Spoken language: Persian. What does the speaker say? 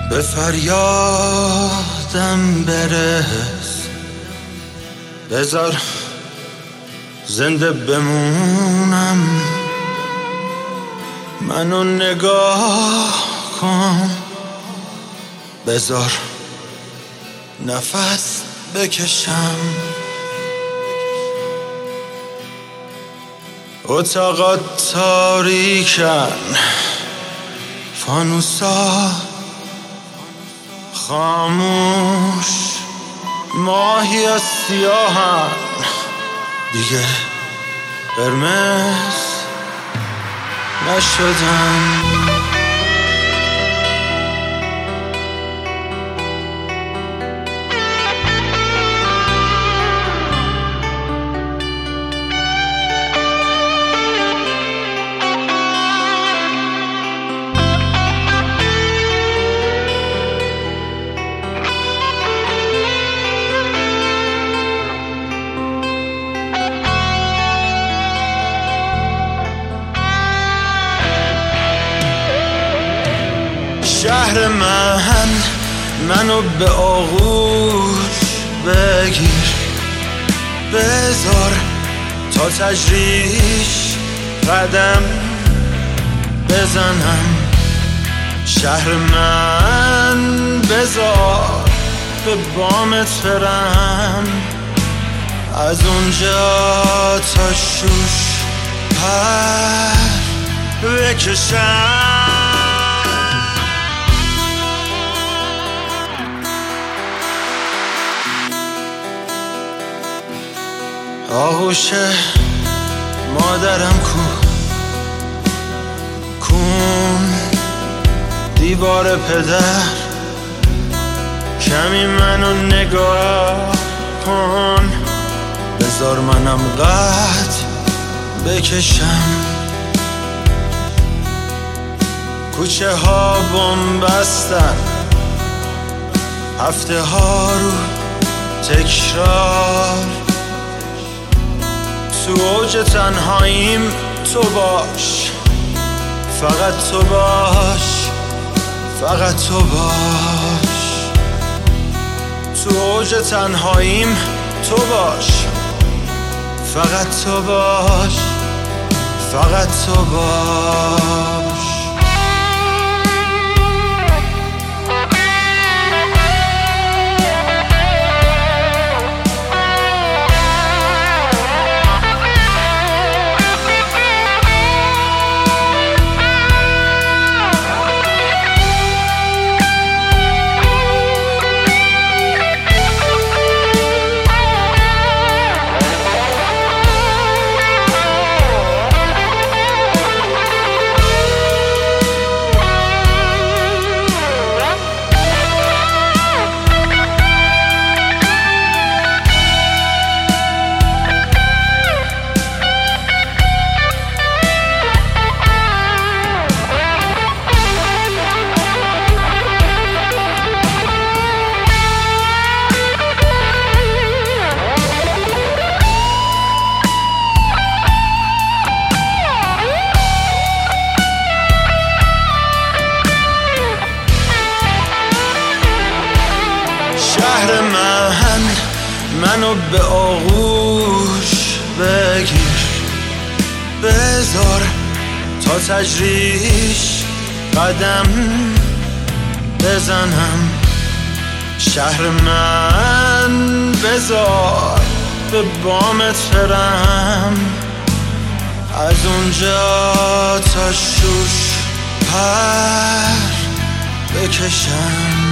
به فریادم برس، بذار زنده بمونم، منو نگاه کن، بذار نفس بکشم. اتاقات تاریکن، فانوسا خاموش، ماهی از سیاهن دیگه قرمز نشدن. شهر منو به آغوش بگیر، بذار تا تجریش قدم بزنم. شهر من بذار به بامت برم، از اونجا تا شوش پر بکشم. آغوش مادرم کون دیوار پدر، کمی منو نگاه کن، بذار منم قد بکشم. کوچه ها بومبستن، هفته ها رو تکرار، تو اوج تنهاییم تو باش، فقط تو باش، فقط تو باش. تو اوج تنهاییم تو باش، فقط تو باش، فقط تو باش. شهر منو به آغوش بگیر، بذار تا تجریش قدم بزنم. شهر من بذار به بامت برم، از اونجا تا شوش پر بکشم.